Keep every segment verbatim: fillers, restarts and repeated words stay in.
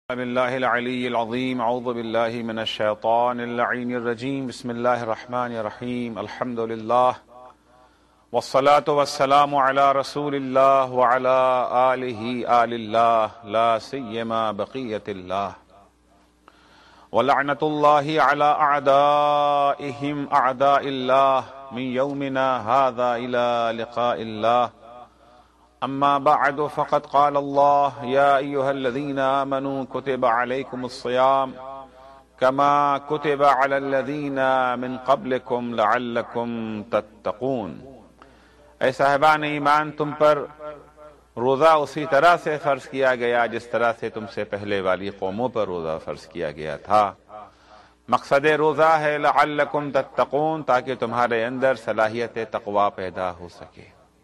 بالله العلي العظيم أعوذ بالله من الشيطان اللعين الرجيم بسم الله الرحمن الرحيم الحمد لله والصلاة والسلام على رسول الله وعلى آله آل الله لا سيما بقية الله ولعنة الله على أعدائهم أعداء الله من يومنا هذا إلى لقاء الله أما بعد فقد قال الله يا أيها الذين آمنوا كتب عليكم الصيام كما كتب على الذين من قبلكم لعلكم تتقون اے صاحبان ایمان، تم پر روزہ اسی طرح سے فرض کیا گیا جس طرح سے تم سے پہلے والی قوموں پر روزہ فرض کیا گیا تھا۔ مقصد روزہ ہے لعلکم تتقون، تاکہ تمہارے اندر صلاحیت تقوی پیدا ہو سکے۔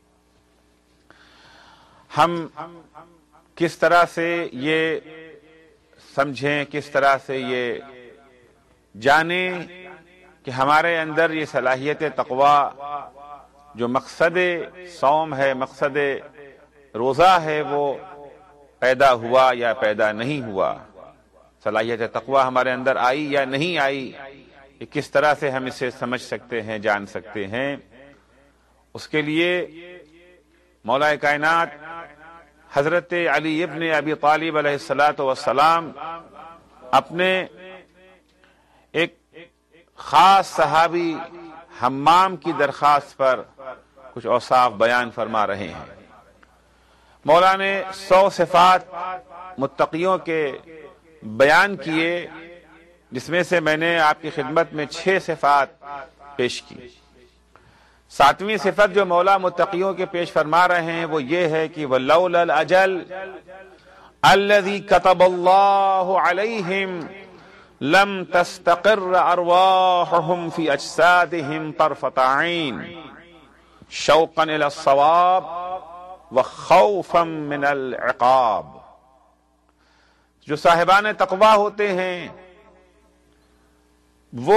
ہم کس طرح سے یہ سمجھیں، کس طرح سے یہ جانیں کہ ہمارے اندر یہ صلاحیت تقوی جو مقصد صوم ہے، مقصد روزہ ہے، وہ پیدا ہوا یا پیدا نہیں ہوا؟ صلاحیت تقوی ہمارے اندر آئی یا نہیں آئی؟ کہ کس طرح سے ہم اسے سمجھ سکتے ہیں، جان سکتے ہیں؟ اس کے لیے مولا کائنات حضرت علی ابن ابی طالب علیہ الصلاۃ والسلام اپنے ایک خاص صحابی حمام کی درخواست پر کچھ اوصاف بیان فرما رہے ہیں۔ مولا نے سو صفات متقیوں کے بیان کیے، جس میں سے میں نے آپ کی خدمت میں چھ صفات پیش کی۔ ساتویں صفت جو مولا متقیوں کے پیش فرما رہے ہیں وہ یہ ہے کہ وَلَوْلَا الْأَجَلْ الَّذِي كَتَبَ اللَّهُ عَلَيْهِمْ لَمْ تَسْتَقِرَّ أَرْوَاحُهُمْ فِي أَجْسَادِهِمْ طَرْفَةَ عَيْنٍ شَوْقًا إِلَى الصَّوَابِ وَخَوْفًا مِنَ الْعِقَابِ۔ جو صاحبان تقوی ہوتے ہیں وہ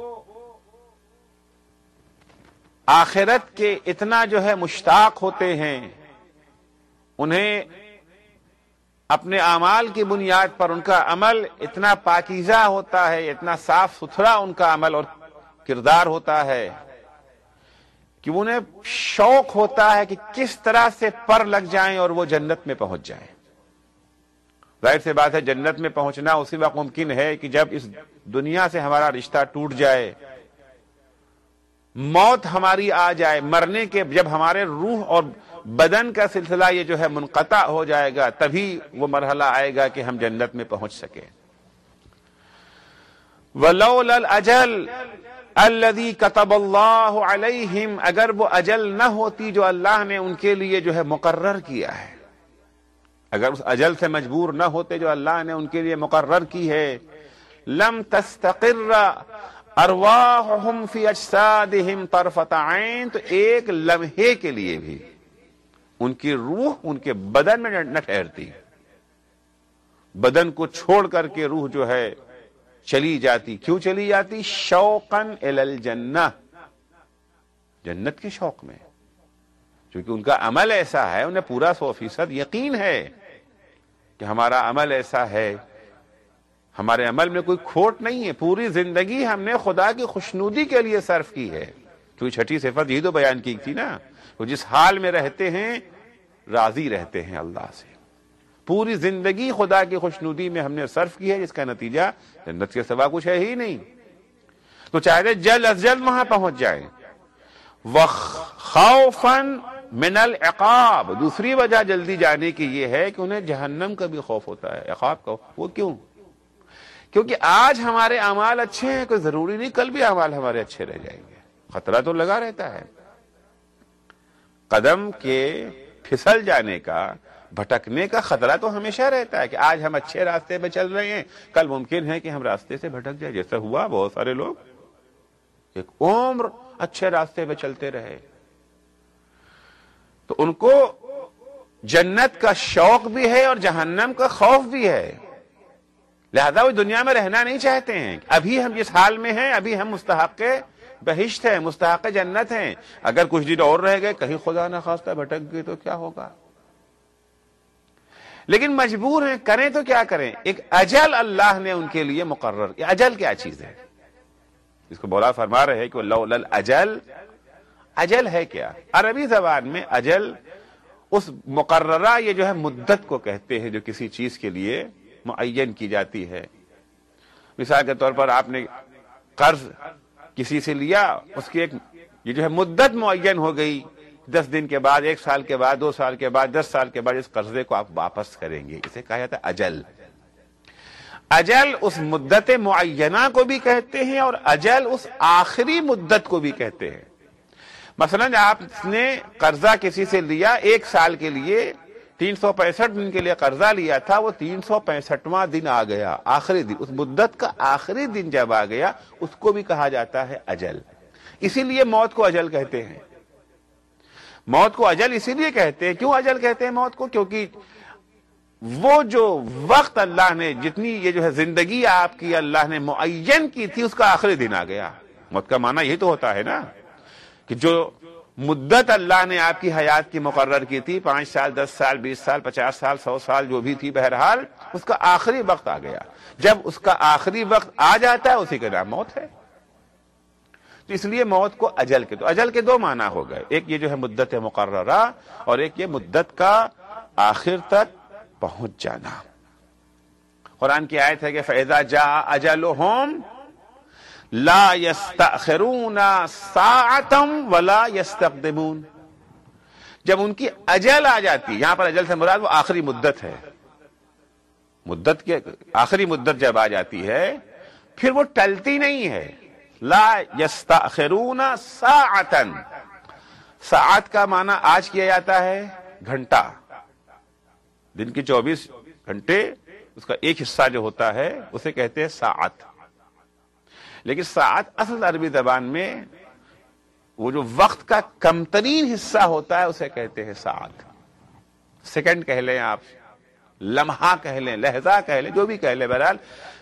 آخرت کے اتنا جو ہے مشتاق ہوتے ہیں، انہیں اپنے اعمال کی بنیاد پر ان کا عمل اتنا پاکیزہ ہوتا ہے، اتنا صاف ستھرا ان کا عمل اور کردار ہوتا ہے کہ انہیں شوق ہوتا ہے کہ کس طرح سے پر لگ جائیں اور وہ جنت میں پہنچ جائیں۔ ظاہر سی بات ہے، جنت میں پہنچنا اسی وقت ممکن ہے کہ جب اس دنیا سے ہمارا رشتہ ٹوٹ جائے، موت ہماری آ جائے، مرنے کے جب ہمارے روح اور بدن کا سلسلہ یہ جو ہے منقطع ہو جائے گا، تبھی وہ مرحلہ آئے گا کہ ہم جنت میں پہنچ سکیں۔ وَلَوْلَا الْأَجَلْ الَّذِي كَتَبَ اللَّهُ عَلَيْهِمْ، اگر وہ اجل نہ ہوتی جو اللہ نے ان کے لیے جو ہے مقرر کیا ہے، اگر اس اجل سے مجبور نہ ہوتے جو اللہ نے ان کے لیے مقرر کی ہے، لم تستقر ارواحہم فی اجسادہم طرفۃ عین، تو ایک لمحے کے لیے بھی ان کی روح ان کے بدن میں نہ ٹھہرتی، بدن کو چھوڑ کر کے روح جو ہے چلی جاتی۔ کیوں چلی جاتی؟ شوقاً الی الجنہ، جنت کے شوق میں، کیونکہ ان کا عمل ایسا ہے، انہیں پورا سو فیصد یقین ہے کہ ہمارا عمل ایسا ہے، ہمارے عمل میں کوئی کھوٹ نہیں ہے، پوری زندگی ہم نے خدا کی خوشنودی کے لیے صرف کی ہے۔ کیونکہ چھٹی صفت یہی تو بیان کی تھی نا، وہ جس حال میں رہتے ہیں راضی رہتے ہیں اللہ سے، پوری زندگی خدا کی خوشنودی میں ہم نے صرف کی ہے، جس کا نتیجہ جنت کے سوا کچھ ہے ہی نہیں۔ تو چاہتے جلد از جلد وہاں پہنچ جائیں۔ وَخَوْفًا مِنَ الْعِقَابِ، دوسری وجہ جلدی جانے کی یہ ہے کہ انہیں جہنم کا بھی خوف ہوتا ہے، عقاب کا۔ وہ کیوں؟ کیونکہ آج ہمارے اعمال اچھے ہیں، کوئی ضروری نہیں کل بھی اعمال ہمارے اچھے رہ جائیں گے، خطرہ تو لگا رہتا ہے قدم کے پھسل جانے کا، بھٹکنے کا خطرہ تو ہمیشہ رہتا ہے کہ آج ہم اچھے راستے پہ چل رہے ہیں، کل ممکن ہے کہ ہم راستے سے بھٹک جائیں، جیسا ہوا بہت سارے لوگ ایک عمر اچھے راستے پہ چلتے رہے، تو ان کو جنت کا شوق بھی ہے اور جہنم کا خوف بھی ہے، لہذا وہ دنیا میں رہنا نہیں چاہتے ہیں۔ ابھی ہم جس حال میں ہیں، ابھی ہم مستحق بہشت ہیں، مستحق جنت ہیں، اگر کچھ دن اور رہ گئے، کہیں خدا نہ خواستہ بھٹک گئے تو کیا ہوگا؟ لیکن مجبور ہیں، کریں تو کیا کریں؟ ایک اجل اللہ نے ان کے لیے مقرر کیا۔ اجل کیا چیز ہے؟ اس کو بولا فرما رہے ہیں کہ لولا الاجل، اجل ہے کیا؟ عربی زبان میں اجل اس مقررہ، یہ جو ہے مدت کو کہتے ہیں جو کسی چیز کے لیے معین کی جاتی ہے۔ مثال کے طور پر آپ نے قرض کسی سے لیا، اس کی ایک یہ جو ہے مدت معین ہو گئی، دس دن کے بعد، ایک سال کے بعد، دو سال کے بعد، دس سال کے بعد اس قرضے کو آپ واپس کریں گے، اسے کہا جاتا ہے اجل۔ اجل اس مدت معینہ کو بھی کہتے ہیں اور اجل اس آخری مدت کو بھی کہتے ہیں۔ مثلا آپ نے قرضہ کسی سے لیا ایک سال کے لیے، تین سو پینسٹھ دن کے لیے قرضہ لیا تھا، وہ تین سو پینسٹھواں دن آ گیا، آخری دن، اس مدت کا آخری دن جب آ گیا اس کو بھی کہا جاتا ہے اجل۔ اسی لیے موت کو اجل کہتے ہیں۔ موت کو اجل اسی لیے کہتے ہیں، کیوں اجل کہتے ہیں موت کو؟ کیونکہ وہ جو وقت اللہ نے، جتنی یہ جو ہے زندگی آپ کی اللہ نے معین کی تھی، اس کا آخری دن آ گیا۔ موت کا معنی یہی تو ہوتا ہے نا کہ جو مدت اللہ نے آپ کی حیات کی مقرر کی تھی، پانچ سال، دس سال، بیس سال، پچاس سال، سو سال جو بھی تھی، بہرحال اس کا آخری وقت آ گیا۔ جب اس کا آخری وقت آ جاتا ہے اسی کا نام موت ہے۔ تو اس لیے موت کو اجل کے تو اجل کے دو معنی ہو گئے، ایک یہ جو ہے مدت مقررہ اور ایک یہ مدت کا آخر تک پہنچ جانا۔ قرآن کی آیت ہے کہ فَإِذَا جَاءَ أَجَلُهُمْ لا يستأخرون ساعة ولا يستقدمون۔ جب ان کی اجل آ جاتی، یہاں پر اجل سے مراد وہ آخری مدت ہے، مدت کے آخری مدت جب آ جاتی ہے پھر وہ ٹلتی نہیں ہے۔ لا يستأخرون ساعة، ساعت کا معنی آج کیا جاتا ہے گھنٹہ، دن کی چوبیس گھنٹے اس کا ایک حصہ جو ہوتا ہے اسے کہتے ہیں ساعت۔ لیکن ساعت اصل عربی زبان میں وہ جو وقت کا کم ترین حصہ ہوتا ہے اسے کہتے ہیں ساعت۔ سیکنڈ کہہ لیں آپ، لمحہ کہہ لیں، لہجہ کہہ لیں، جو بھی کہہ لیں، بہرحال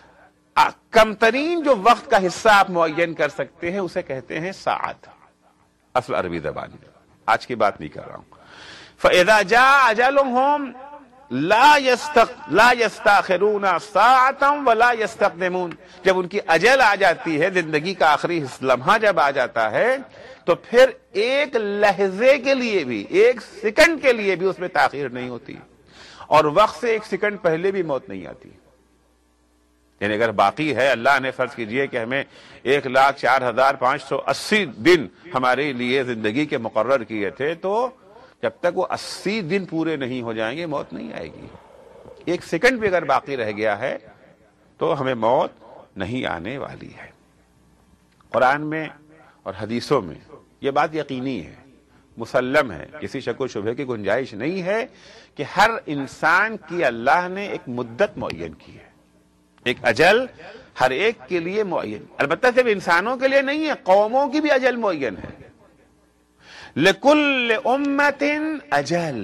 کم ترین جو وقت کا حصہ آپ معین کر سکتے ہیں اسے کہتے ہیں ساعت اصل عربی زبان میں۔ آج کی بات نہیں کر رہا ہوں۔ فَإِذَا جَاءَ أَجَلُهُمْ لا يستق لا يستاخرون ساعة ولا يستقدمون۔ جب ان کی اجل آ جاتی ہے، زندگی کا آخری لمحہ جب آ جاتا ہے تو پھر ایک لحظے کے لیے بھی، ایک سیکنڈ کے لیے بھی اس میں تاخیر نہیں ہوتی، اور وقت سے ایک سیکنڈ پہلے بھی موت نہیں آتی۔ یعنی اگر باقی ہے، اللہ نے فرض کیجئے کہ ہمیں ایک لاکھ چار ہزار پانچ سو اسی دن ہمارے لیے زندگی کے مقرر کیے تھے، تو جب تک وہ اسی دن پورے نہیں ہو جائیں گے موت نہیں آئے گی۔ ایک سیکنڈ بھی اگر باقی رہ گیا ہے تو ہمیں موت نہیں آنے والی ہے۔ قرآن میں اور حدیثوں میں یہ بات یقینی ہے، مسلم ہے، کسی شک و شبہ کی گنجائش نہیں ہے کہ ہر انسان کی اللہ نے ایک مدت معین کی ہے، ایک اجل ہر ایک کے لیے معین۔ البتہ صرف انسانوں کے لیے نہیں ہے، قوموں کی بھی اجل معین ہے۔ لِكُلِّ أُمَّةٍ اجل،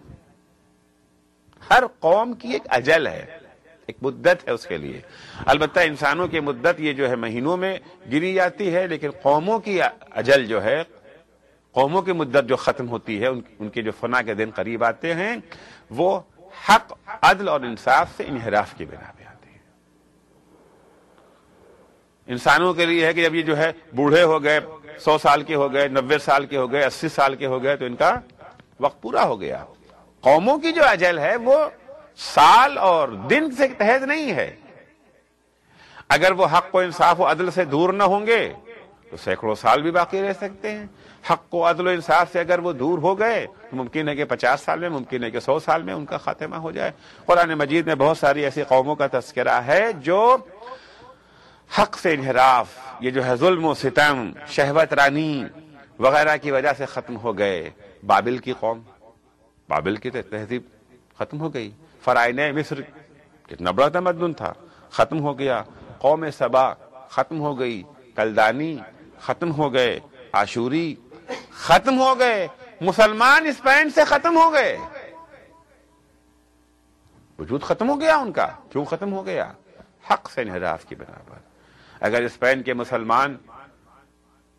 ہر قوم کی ایک اجل ہے، ایک مدت ہے اس کے لیے۔ البتہ انسانوں کی مدت یہ جو ہے مہینوں میں گری جاتی ہے، لیکن قوموں کی اجل جو ہے، قوموں کی مدت جو ختم ہوتی ہے، ان کے جو فنا کے دن قریب آتے ہیں، وہ حق، عدل اور انصاف سے انحراف کی بنا پہ آتے ہیں۔ انسانوں کے لیے ہے کہ جب یہ جو ہے بوڑھے ہو گئے، سو سال کے ہو گئے، نبے سال کے ہو گئے، اسی سال کے ہو گئے، تو ان کا وقت پورا ہو گیا۔ قوموں کی جو اجل ہے وہ سال اور دن سے تحت نہیں ہے۔ اگر وہ حق و انصاف و عدل سے دور نہ ہوں گے تو سینکڑوں سال بھی باقی رہ سکتے ہیں۔ حق و عدل و انصاف سے اگر وہ دور ہو گئے تو ممکن ہے کہ پچاس سال میں، ممکن ہے کہ سو سال میں ان کا خاتمہ ہو جائے۔ قرآن مجید میں بہت ساری ایسی قوموں کا تذکرہ ہے جو حق سے انحراف، یہ جو ہے ظلم و ستم، شہوت رانی وغیرہ کی وجہ سے ختم ہو گئے۔ بابل کی قوم، بابل کی تہذیب ختم ہو گئی۔ فرعون مصر کتنا بڑا تمدن تھا، ختم ہو گیا۔ قوم سبا ختم ہو گئی، کلدانی ختم ہو گئے، آشوری ختم ہو گئے، مسلمان اسپین سے ختم ہو گئے، وجود ختم ہو گیا ان کا۔ کیوں ختم ہو گیا؟ حق سے انحراف کی بنا پر۔ اگر اسپین کے مسلمان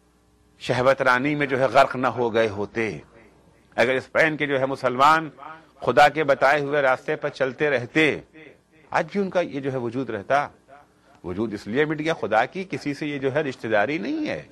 شہوت رانی میں جو ہے غرق نہ ہو گئے ہوتے، اگر اسپین کے جو ہے مسلمان خدا کے بتائے ہوئے راستے پر چلتے رہتے، آج بھی ان کا یہ جو ہے وجود رہتا. وجود اس لیے مٹ گیا، خدا کی کسی سے یہ جو ہے رشتہ داری نہیں ہے.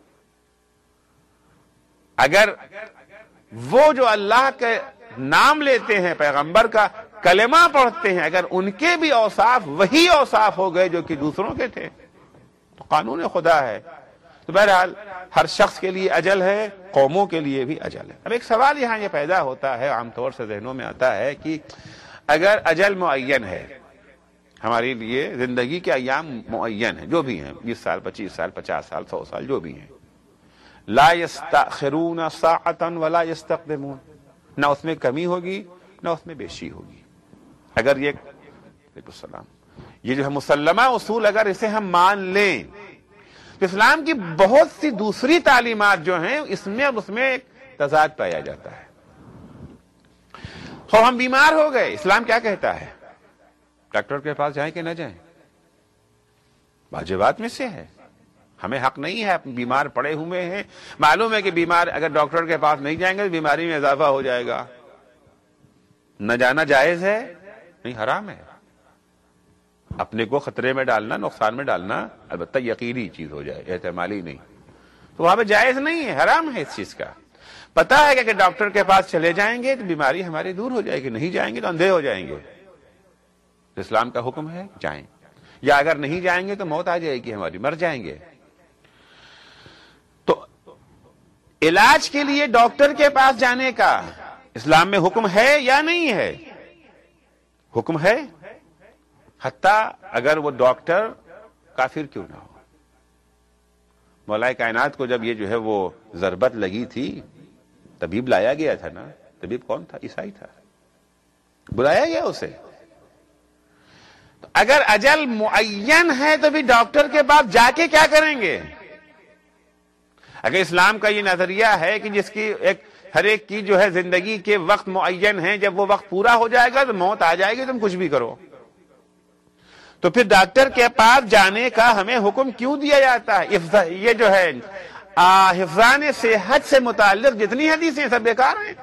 اگر وہ جو اللہ کے نام لیتے ہیں، پیغمبر کا کلمہ پڑھتے ہیں، اگر ان کے بھی اوصاف وہی اوصاف ہو گئے جو کہ دوسروں کے تھے تو قانون خدا ہے. تو بہرحال ہر شخص کے لیے اجل ہے، قوموں کے لیے بھی اجل ہے. اب ایک سوال یہاں یہ پیدا ہوتا ہے، عام طور سے ذہنوں میں آتا ہے کہ اگر اجل معین ہے، ہمارے لیے زندگی کے ایام معین ہیں، جو بھی ہیں، بیس سال، پچیس سال، پچاس سال، سو سال، جو بھی ہیں، لا یستأخرون ساعتا ولا یستقدمون، نہ اس میں کمی ہوگی نہ اس میں بیشی ہوگی. اگر یہ السلام یہ جو ہے مسلمہ اصول اگر اسے ہم مان لیں تو اسلام کی بہت سی دوسری تعلیمات جو ہیں اس میں اور اس میں ایک تضاد پایا جاتا ہے. تو ہم بیمار ہو گئے، اسلام کیا کہتا ہے؟ ڈاکٹر کے پاس جائیں کہ نہ جائیں؟ واجبات میں سے ہے. ہمیں حق نہیں ہے، بیمار پڑے ہوئے ہیں، معلوم ہے کہ بیمار اگر ڈاکٹر کے پاس نہیں جائیں گے تو بیماری میں اضافہ ہو جائے گا. نہ جانا جائز ہے؟ نہیں، حرام ہے. اپنے کو خطرے میں ڈالنا، نقصان میں ڈالنا البتہ یقینی چیز ہو جائے، احتمالی نہیں، تو وہاں پہ جائز نہیں ہے، حرام ہے اس چیز کا. پتا ہے کہ اگر ڈاکٹر کے پاس چلے جائیں گے تو بیماری ہماری دور ہو جائے گی، نہیں جائیں گے تو اندھے ہو جائیں گے. تو اسلام کا حکم ہے جائیں، یا اگر نہیں جائیں گے تو موت آ جائے گی ہماری، مر جائیں گے. تو علاج کے لیے ڈاکٹر کے پاس جانے کا اسلام میں حکم ہے یا نہیں ہے؟ حکم ہے، حتیٰ اگر وہ ڈاکٹر کافر کیوں نہ ہو. مولا کائنات کو جب یہ جو ہے وہ ضربت لگی تھی، طبیب لایا گیا تھا نا. طبیب کون تھا؟ عیسائی تھا، بلایا گیا اسے. تو اگر اجل معین ہے تو بھی ڈاکٹر کے پاس جا کے کیا کریں گے؟ اگر اسلام کا یہ نظریہ ہے کہ جس کی ایک ہر ایک کی جو ہے زندگی کے وقت معین ہے، جب وہ وقت پورا ہو جائے گا تو موت آ جائے گی، تم کچھ بھی کرو، تو پھر ڈاکٹر کے پاس جانے کا ہمیں حکم کیوں دیا جاتا ہے؟ یہ جو ہے حفظان صحت سے متعلق جتنی حدیثیں سب بیکار ہیں.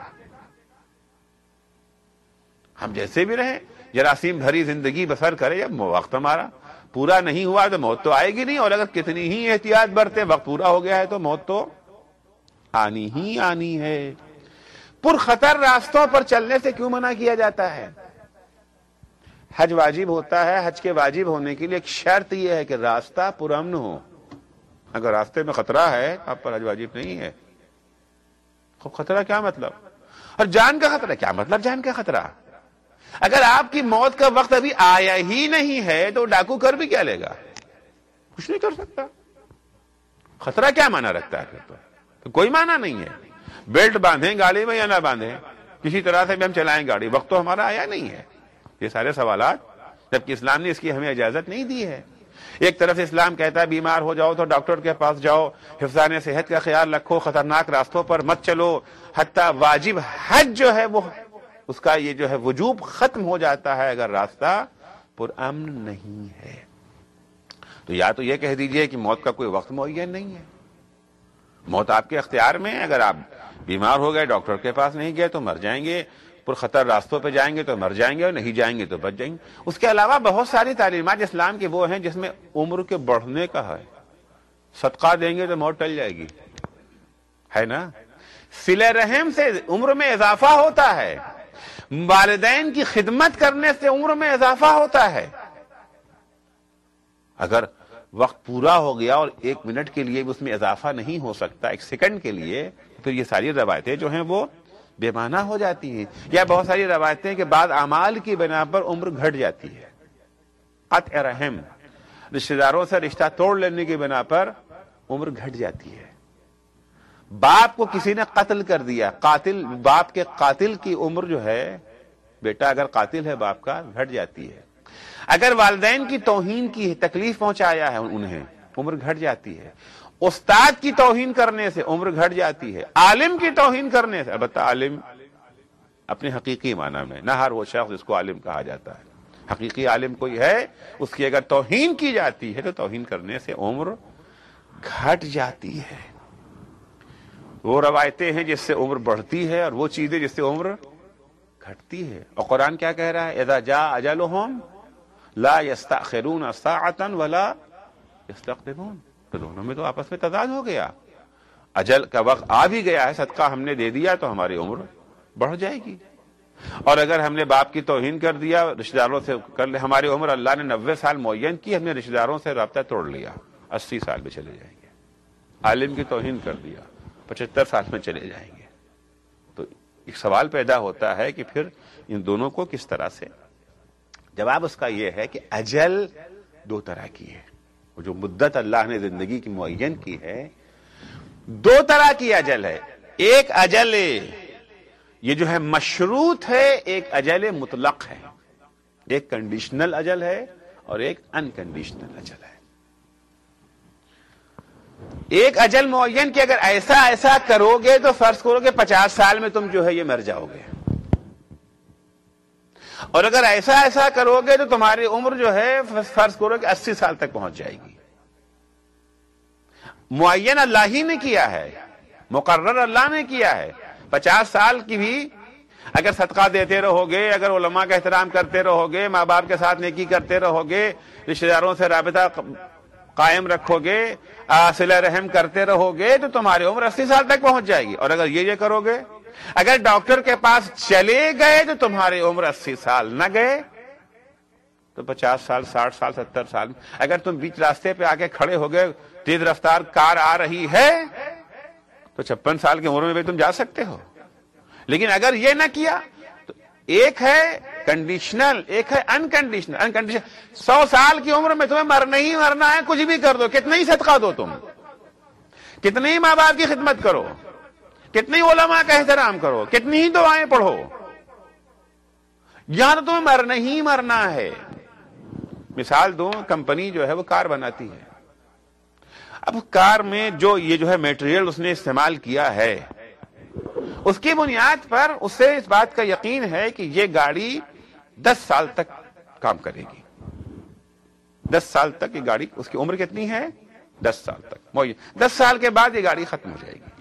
ہم جیسے بھی رہیں، جراثیم بھری زندگی بسر کرے، جب وقت ہمارا پورا نہیں ہوا تو موت تو آئے گی نہیں، اور اگر کتنی ہی احتیاط برتے وقت پورا ہو گیا ہے تو موت تو آنی ہی آنی ہے. پرخطر راستوں پر چلنے سے کیوں منع کیا جاتا ہے؟ حج واجب ہوتا ہے، حج کے واجب ہونے کے لیے ایک شرط یہ ہے کہ راستہ پرامن ہو. اگر راستے میں خطرہ ہے آپ پر حج واجب نہیں ہے. خوب خطرہ کیا مطلب؟ اور جان کا خطرہ کیا مطلب؟ جان کا خطرہ اگر آپ کی موت کا وقت ابھی آیا ہی نہیں ہے تو ڈاکو کر بھی کیا لے گا؟ کچھ نہیں کر سکتا. خطرہ کیا معنی رکھتا ہے؟ پھر تو کوئی معنی نہیں ہے. بیلٹ باندھیں گاڑی میں یا نہ باندھیں، کسی طرح سے بھی ہم چلائیں گاڑی، وقت تو ہمارا آیا نہیں ہے. یہ سارے سوالات، جبکہ اسلام نے اس کی ہمیں اجازت نہیں دی ہے. ایک طرف اسلام کہتا ہے بیمار ہو جاؤ تو ڈاکٹر کے پاس جاؤ، حفظان صحت کا خیال رکھو، خطرناک راستوں پر مت چلو، حتیٰ واجب حج جو ہے وہ اس کا یہ جو ہے وجوب ختم ہو جاتا ہے اگر راستہ پرامن نہیں ہے. تو یا تو یہ کہہ دیجئے کہ موت کا کوئی وقت معین نہیں ہے، موت آپ کے اختیار میں ہے. اگر آپ بیمار ہو گئے، ڈاکٹر کے پاس نہیں گئے تو مر جائیں گے، پرخطر راستوں پہ جائیں گے تو مر جائیں گے، اور نہیں جائیں گے تو بچ جائیں گے. اس کے علاوہ بہت ساری تعلیمات اسلام کی وہ ہیں جس میں عمر کے بڑھنے کا ہے. صدقہ دیں گے تو موت ٹل جائے گی، ہے نا. صلہ رحم سے عمر میں اضافہ ہوتا ہے، والدین کی خدمت کرنے سے عمر میں اضافہ ہوتا ہے. اگر وقت پورا ہو گیا اور ایک منٹ کے لیے اس میں اضافہ نہیں ہو سکتا، ایک سیکنڈ کے لیے، پھر یہ ساری روایتیں جو ہیں وہ بے معنی ہو جاتی ہیں. یا بہت ساری روایتیں کہ بعض اعمال کی بنا پر عمر گھٹ جاتی ہے. قطع رحم، رشتہ داروں سے رشتہ توڑ لینے کی بنا پر عمر گھٹ جاتی ہے. باپ کو کسی نے قتل کر دیا، قاتل باپ کے قاتل کی عمر جو ہے، بیٹا اگر قاتل ہے باپ کا، گھٹ جاتی ہے. اگر والدین کی توہین کی تکلیف پہنچایا ہے انہیں، عمر گھٹ جاتی ہے. استاد کی توہین کرنے سے عمر گھٹ جاتی ہے. عالم کی توہین کرنے سے، البتہ عالم اپنے حقیقی معنی میں، نہ ہر وہ شخص جس کو عالم کہا جاتا ہے. حقیقی عالم کوئی ہے، اس کی اگر توہین کی جاتی ہے تو توہین کرنے سے عمر گھٹ جاتی ہے. وہ روایتیں ہیں جس سے عمر بڑھتی ہے اور وہ چیزیں جس سے عمر گھٹتی ہے. اور قرآن کیا کہہ رہا ہے؟ اذا جاء اجلهم لا يستأخرون ساعة ولا يستقدمون. تو دونوں میں تو آپس میں تضاد ہو گیا. اجل کا وقت آ بھی گیا ہے، صدقہ ہم نے دے دیا تو ہماری عمر بڑھ جائے گی، اور اگر ہم نے باپ کی توہین کر دیا، رشتہ داروں سے کر لے، ہماری عمر اللہ نے نوے سال معین کی، ہم نے رشتہ داروں سے رابطہ توڑ لیا، اسی سال میں چلے جائیں گے. عالم کی توہین کر دیا، پچہتر سال میں چلے جائیں گے. تو ایک سوال پیدا ہوتا ہے کہ پھر ان دونوں کو کس طرح سے. جواب اس کا یہ ہے کہ اجل دو طرح کی ہے. وہ جو مدت اللہ نے زندگی کی معین کی ہے، دو طرح کی اجل ہے. ایک اجل یہ جو ہے مشروط ہے، ایک اجل مطلق ہے. ایک کنڈیشنل اجل ہے اور ایک انکنڈیشنل اجل ہے. ایک اجل معین کہ اگر ایسا ایسا کرو گے تو فرض کرو کہ پچاس سال میں تم جو ہے یہ مر جاؤ گے، اور اگر ایسا ایسا کرو گے تو تمہاری عمر جو ہے فرض کرو کہ اسی سال تک پہنچ جائے گی. معین اللہ ہی نے کیا ہے، مقرر اللہ نے کیا ہے. پچاس سال کی بھی اگر صدقہ دیتے رہو گے، اگر علماء کا احترام کرتے رہو گے، ماں باپ کے ساتھ نیکی کرتے رہو گے، رشتہ داروں سے رابطہ قائم رکھو گے، صلہ رحم کرتے رہو گے، تو تمہاری عمر اسی سال تک پہنچ جائے گی. اور اگر یہ یہ کرو گے، اگر ڈاکٹر کے پاس چلے گئے تو تمہاری عمر اسی سال، نہ گئے تو پچاس سال، ساٹھ سال، ستر سال. اگر تم بیچ راستے پہ آ کے کھڑے ہو گئے، تیز رفتار کار آ رہی ہے، تو چھپن سال کی عمر میں بھی تم جا سکتے ہو. لیکن اگر یہ نہ کیا تو ایک ہے کنڈیشنل، ایک ہے انکنڈیشنل. انکنڈیشنل سو سال کی عمر میں تمہیں مرنا ہی مرنا ہے، کچھ بھی کر دو، کتنا ہی صدقہ دو، تم کتنے ہی ماں باپ کی خدمت کرو، کتنی علماء کا احترام کرو، کتنی ہی دعائیں پڑھو، یہاں تو تمہیں مرنا ہی مرنا ہے. مثال دوں، کمپنی جو ہے وہ کار بناتی ہے. اب کار میں جو یہ جو ہے میٹیریل اس نے استعمال کیا ہے، اس کی بنیاد پر اسے اس بات کا یقین ہے کہ یہ گاڑی دس سال تک کام کرے گی. دس سال تک یہ گاڑی، اس کی عمر کتنی ہے؟ دس سال تک. دس سال کے بعد یہ گاڑی ختم ہو جائے گی.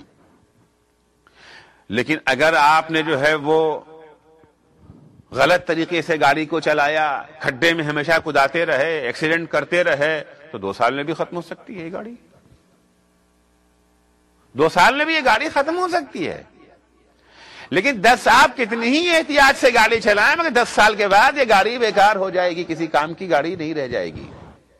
لیکن اگر آپ نے جو ہے وہ غلط طریقے سے گاڑی کو چلایا، کھڈے میں ہمیشہ کوداتے رہے، ایکسیڈنٹ کرتے رہے، تو دو سال میں بھی ختم ہو سکتی ہے یہ گاڑی. دو سال میں بھی یہ گاڑی ختم ہو سکتی ہے. لیکن دس آپ کتنی ہی احتیاط سے گاڑی چلائیں، مگر دس سال کے بعد یہ گاڑی بیکار ہو جائے گی، کسی کام کی گاڑی نہیں رہ جائے گی.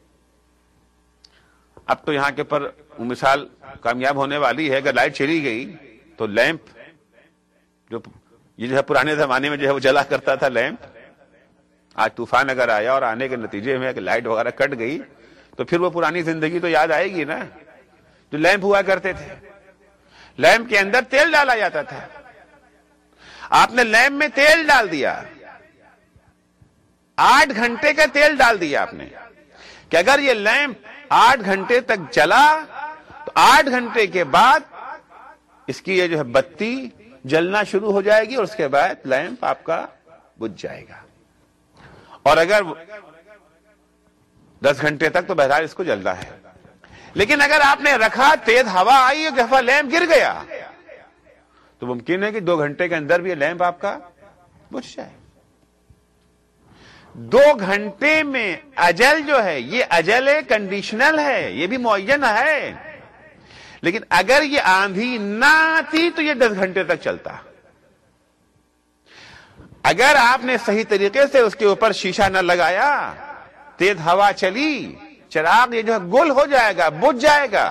اب تو یہاں کے پر مثال کامیاب ہونے والی ہے. اگر لائٹ چلی گئی تو لیمپ، جو یہ جو ہے پرانے زمانے میں جو ہے وہ جلا کرتا تھا لیمپ، آج طوفان اگر آیا اور آنے کے نتیجے میں لائٹ وغیرہ کٹ گئی تو پھر وہ پرانی زندگی تو یاد آئے گی نا. جو لیمپ ہوا کرتے تھے، لیمپ کے اندر تیل ڈالا جاتا تھا. آپ نے لیمپ میں تیل ڈال دیا، آٹھ گھنٹے کا تیل ڈال دیا آپ نے، کہ اگر یہ لیمپ آٹھ گھنٹے تک جلا تو آٹھ گھنٹے کے بعد اس کی یہ جو ہے بتی جلنا شروع ہو جائے گی، اور اس کے بعد لیمپ آپ کا بجھ جائے گا. اور اگر دس گھنٹے تک تو بہرحال اس کو جلنا ہے. لیکن اگر آپ نے رکھا، تیز ہوا آئی اور دفعہ لیمپ گر گیا، تو ممکن ہے کہ دو گھنٹے کے اندر بھی یہ لیمپ آپ کا بجھ جائے. دو گھنٹے میں اجل جو ہے یہ اجل کنڈیشنل ہے، یہ بھی معین ہے. لیکن اگر یہ آندھی نہ آتی تو یہ دس گھنٹے تک چلتا. اگر آپ نے صحیح طریقے سے اس کے اوپر شیشہ نہ لگایا، تیز ہوا چلی، چراغ یہ جو ہے گل ہو جائے گا، بجھ جائے گا.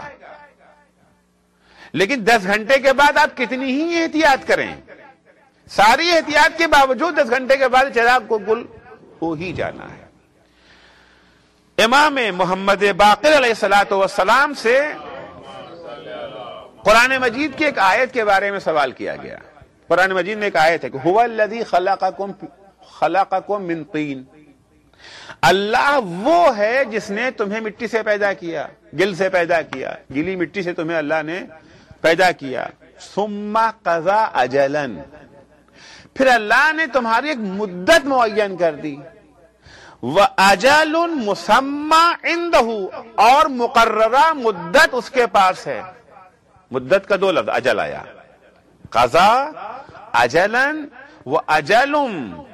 لیکن دس گھنٹے کے بعد آپ کتنی ہی احتیاط کریں، ساری احتیاط کے باوجود دس گھنٹے کے بعد چراغ کو گل ہو ہی جانا ہے. امام محمد باقر علیہ الصلوۃ والسلام سے قرآن مجید کی ایک آیت کے بارے میں سوال کیا گیا. قرآن مجید میں ایک آیت ہے کہ هو الذی خلقکم خلقکم من طین، اللہ وہ ہے جس نے تمہیں مٹی سے پیدا کیا، گل سے پیدا کیا، گیلی مٹی سے تمہیں اللہ نے پیدا کیا. ثم قضى اجلا، پھر اللہ نے تمہاری ایک مدت معین کر دی. وَأَجَلٌ مُسَمَّى عِندَهُ، اور مقررہ مدت اس کے پاس ہے. مدت کا دو لفظ اجل آیا، قضا اجلا وہ اجلم